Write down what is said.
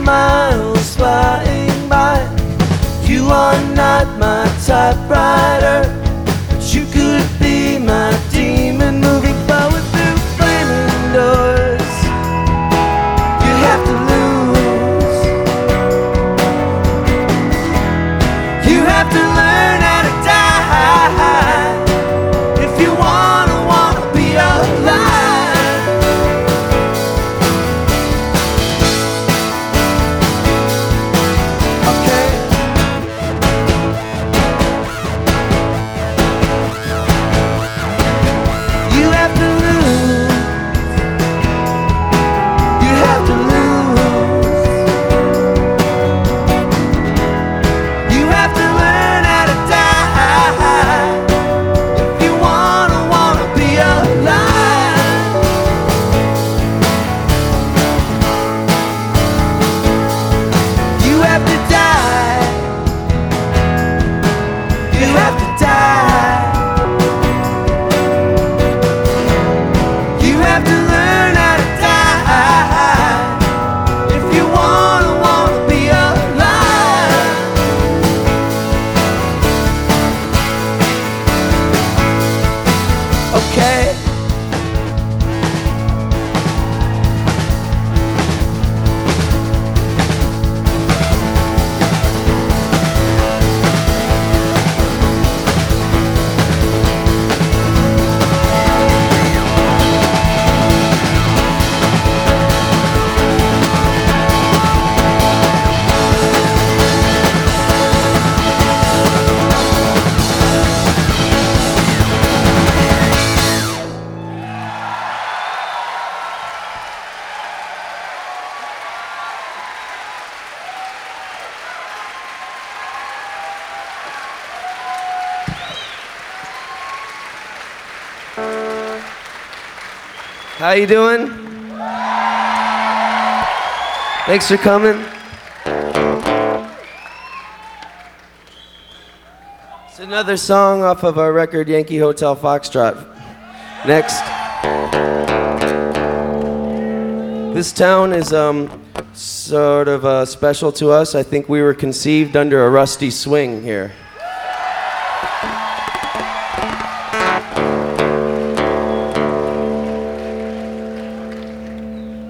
miles flying by. You are not my typewriter, but you could be my demon moving forward through flaming doors. You have to lose. You have to learn how to die if you wanna be alive. Okay. You have to lose. You have to lose. You have to learn how to die if you wanna be alive. You have to die. You have to die. You have to learn how to die if you wanna be alive. Okay. How you doing? Thanks for coming. It's another song off of our record Yankee Hotel Foxtrot. Next. This town is sort of special to us. I think we were conceived under a rusty swing here.